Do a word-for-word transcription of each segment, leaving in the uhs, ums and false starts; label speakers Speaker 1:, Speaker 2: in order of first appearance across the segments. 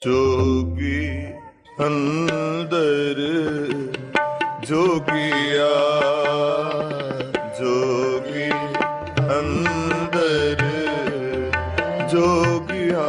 Speaker 1: जोगी अंदर जोगिया, जोगी अंदर जोगिया।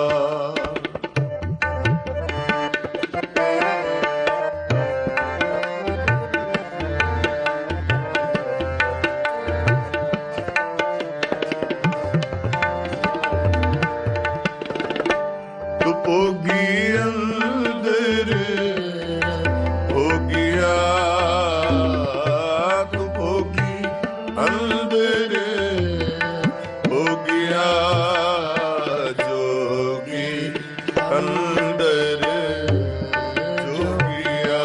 Speaker 1: तू भोगी अंदर हो गया, तू भोगी अंदर हो गया, जोगी अंदर जोगिया,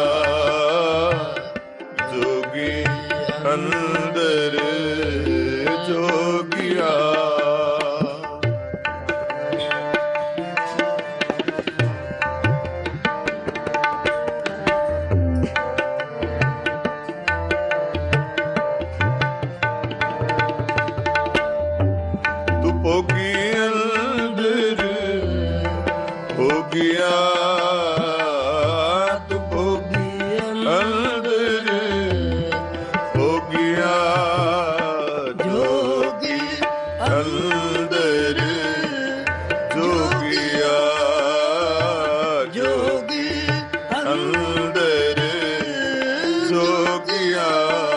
Speaker 1: जोगी अंदर जोगिया। भोगी अंदर हो गया, तू भोगी अंदर हो गया, जोगी अंदर जोगिया, जोगी अंदर जोगिया।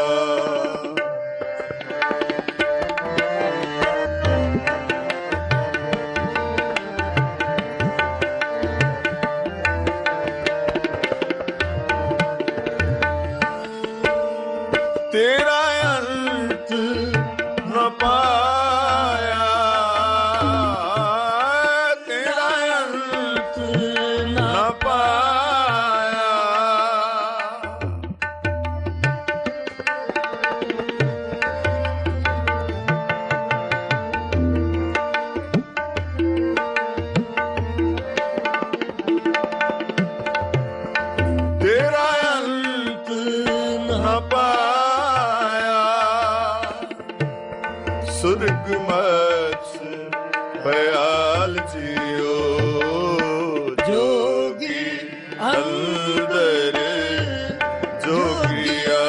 Speaker 1: तेरा अंत न पाया, तेरा अंत न पाया, तेरा अंत न पाया, सुर्ग मत्स भयाल जियो, जोगी अंदर जोगिया,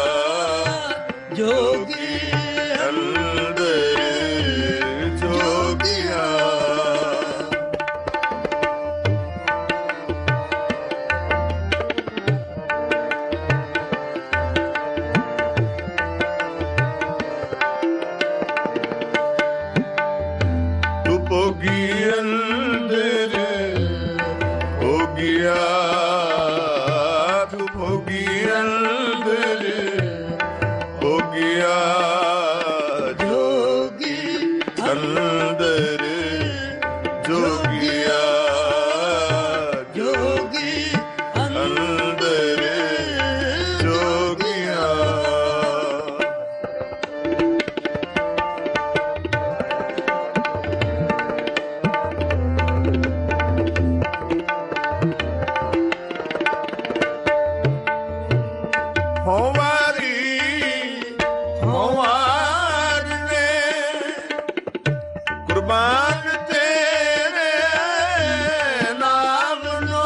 Speaker 1: जोगी अंदर जोगिया। भोगी अंदर हो गया, तू भोगी अंदर हो गया, जोगी अंदर जोगिया, जोगी अंदर जोगिया। होवारी होवार ने कुर्बान तेरे नाम लो,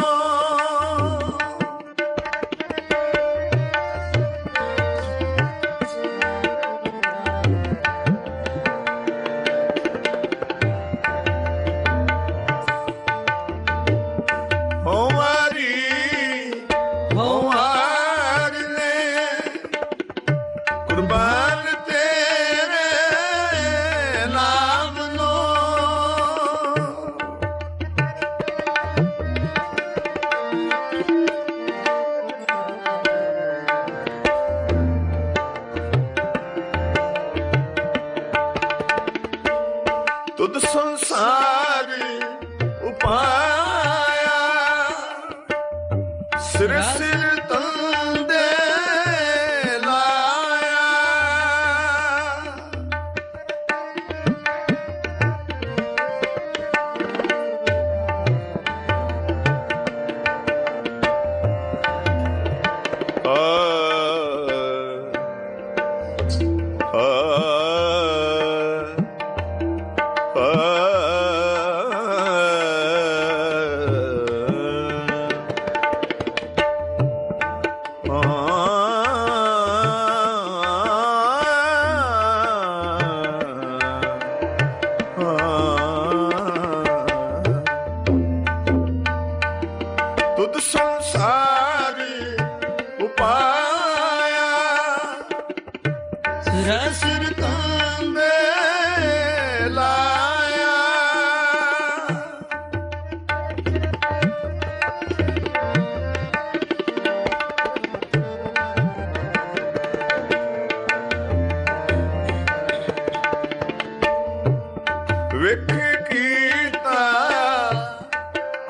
Speaker 1: होवारी होवार कुर्बान तेरे नाम लो, तुद संसार उपाया, सिर सिर तंदे लाया, आ, आ, आ, आ,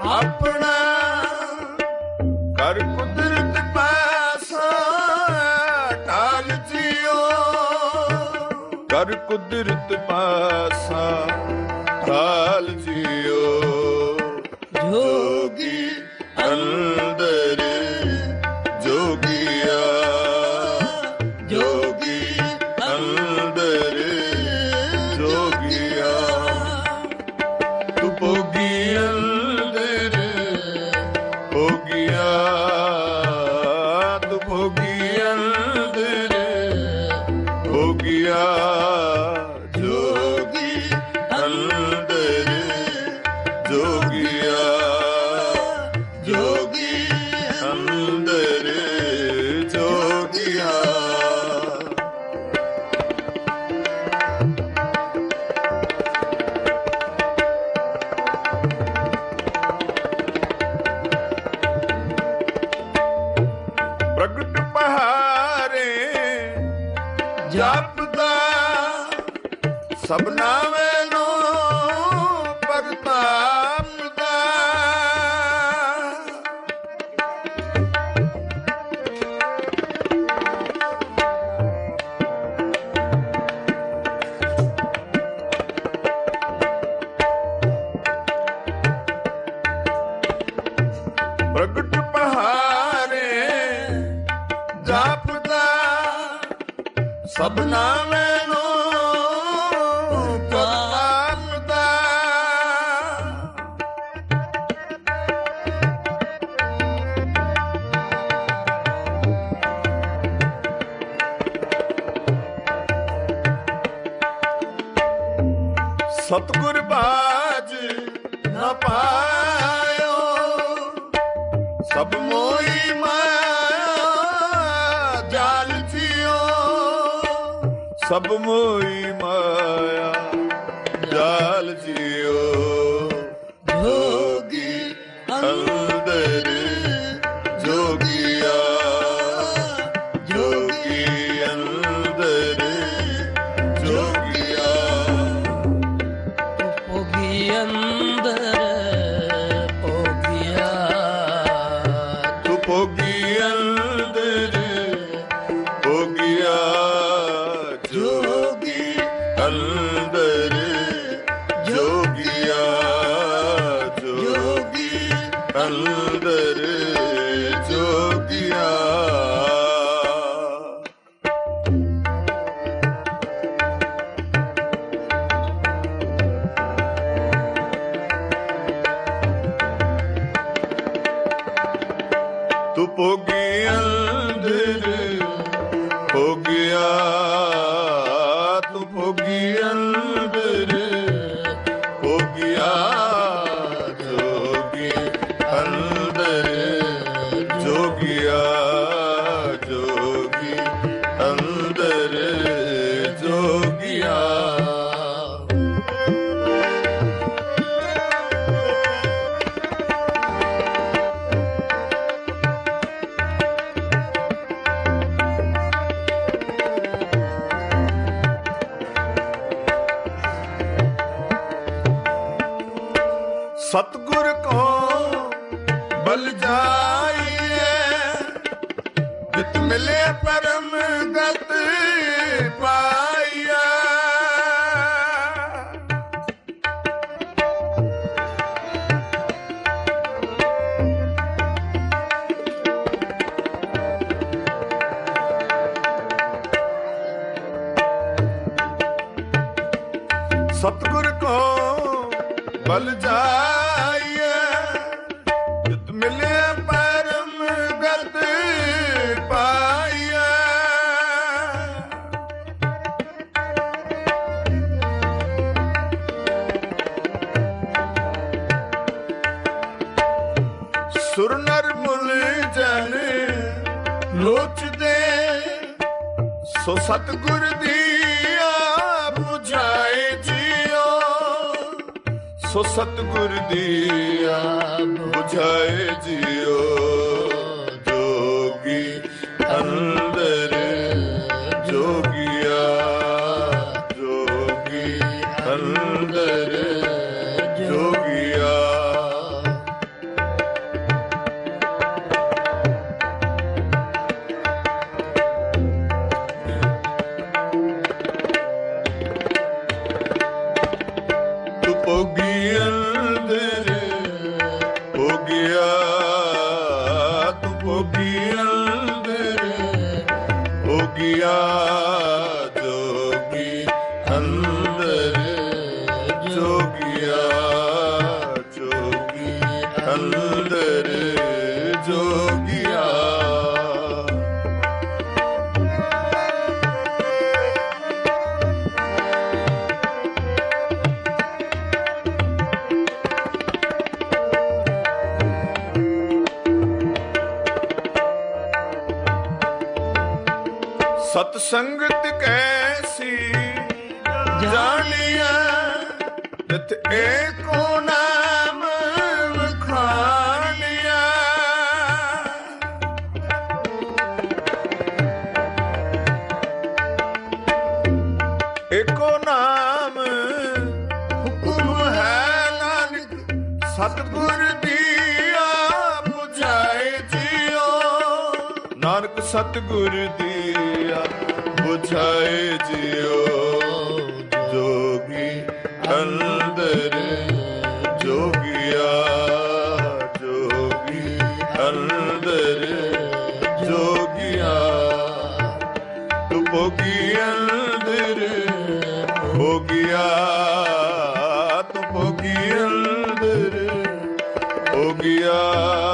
Speaker 1: ਆਪਣਾ ਕਰ ਕੁਦਰਤ ਪਾਸਾ ਢਾਲ ਜੀਓ, ਕਰ ਕੁਦਰਤ ਪਾਸਾ ਢਾਲ ਜੀਓ। ਜੋਗੀ ਅੰਦਰ ਜੋਗੀਆ, ਜੋਗੀ ਅੰਦਰ ਜੋਗੀਆ, ਤੂੰ ਭੋਗੀ ਅੰਦਰ ਭੋਗੀਆ, ਤੂੰ ਭੋਗੀ ਅੰਦਰ ਭੋਗੀਆ। ਜੋਗੀ ਅੰਦਰ ਜੋਗੀਆ, ਜੋਗੀ ਅੰਦਰ ਜੋਗੀਆ। ਪ੍ਰਗਟ ਪਹਾਰੇ ਜਪਦਾ ਸਭਨਾ ਨੂੰ ਪ੍ਰਤਾਪਦਾ, ਪ੍ਰਗਟ ਪਹਾਰੇ ਜਪਦਾ ਸਭਨਾ ਨੂੰ ਪ੍ਰਤਾਪਦਾ। ਸਤਿਗੁਰ ਬਾਝ ਨਾ ਪਾਇਓ, ਸਭ ਮੋਈ ਮਾਇਆ ਜਾਲ ਜੀਓ, ਸਭ ਮੋਈ ਮਾਇਆ ਜਾਲ ਜੀਓ। ਜੋਗੀ ਅੰਦਰ ਜੋਗੀਆ, ਜੋਗੀ ਅੰਦਰ ਜੋਗੀਆ,
Speaker 2: ਭੋਗੀ ਅੰਦਰ ਭੋਗਿਆ,
Speaker 1: ਤੂੰ ਭੋਗੀ ਅੰਦਰ ਭੋਗਿਆ। ਜੋਗੀ ਅੰਦਰ ਜੋਗੀਆ, ਜੋਗੀ ਅੰਦਰ ਜੋਗੀਆ। ਤੂੰ ਭੋਗੀ ਅੰਦਰ ਭੋਗਿਆ, ਤੂੰ ਭੋਗੀ ਅੰਦਰ ਭੋਗਿਆ। ਜੋਗੀ ਅੰਦਰ ਜੋਗਿਆ, ਜੋਗੀ ਅੰਦਰ ਜੋਗਿਆ। ਸਤਿਗੁਰ ਕੋ ਬਲ ਜਾਈਏ, ਜਿਤ ਮਿਲੇ ਪਰਮ ਗਤ ਪਾਈਆ। ਸਤਿਗੁਰ ਕੋ ਬਲ ਜਾਈਏ, ਜਿਤ ਮਿਲੇ ਪਰਮ ਗਤ ਪਾਈਆ। ਸੁਰ ਨਰ ਮੁਨ ਜਨ ਲੋਚਦੇ, ਸੋ ਸਤਿਗੁਰ ਦੀਆ ਬੁਝਾਏ ਜੀਓ, ਸੋ ਸਤਿਗੁਰ ਦੀਆ ਬੁਝਾਏ ਜੀਓ। ਜੋਗੀ ਅੰਦਰ ਜੋਗੀਆ, ਜੋਗੀ ਅੰਦਰ ਜੋਗੀਆ। ਗਿਆ ਤੂੰ ਭੋਗੀ ਅੰਦਰ ਹੋ ਗਿਆ ਜੋਗੀ ਅੰਦਰ ਜੋਗਿਆ ਜੋਗੀ ਅੰਦਰ ਜੋਗਿਆ। ਸਤ ਸੰਗਤ ਕੈਸੀ ਜਾਣੀਐ ਤਿਤ ਏਕੋ ਨਾਮ ਵਖਾਣੀਐ। ਏਕੋ ਨਾਮ ਹੁਕਮ ਹੈ ਨਾਨਕ ਸਤਿਗੁਰ ਦੀਆ ਬੁਝਾਏ ਜੀਓ। ਨਾਨਕ ਸਤਿਗੁਰ ਦੀਆ ਬੁਝਾਏ ਜੀਓ। ਜੋਗੀ ਅੰਦਰ ਜੋਗਿਆ ਜੋਗੀ ਅੰਦਰ ਜੋਗਿਆ। ਤੂੰ ਭੋਗੀ ਅੰਦਰ ਹੋ ਗਿਆ ਤੂੰ ਭੋਗੀ ਅੰਦਰ ਹੋ ਗਿਆ।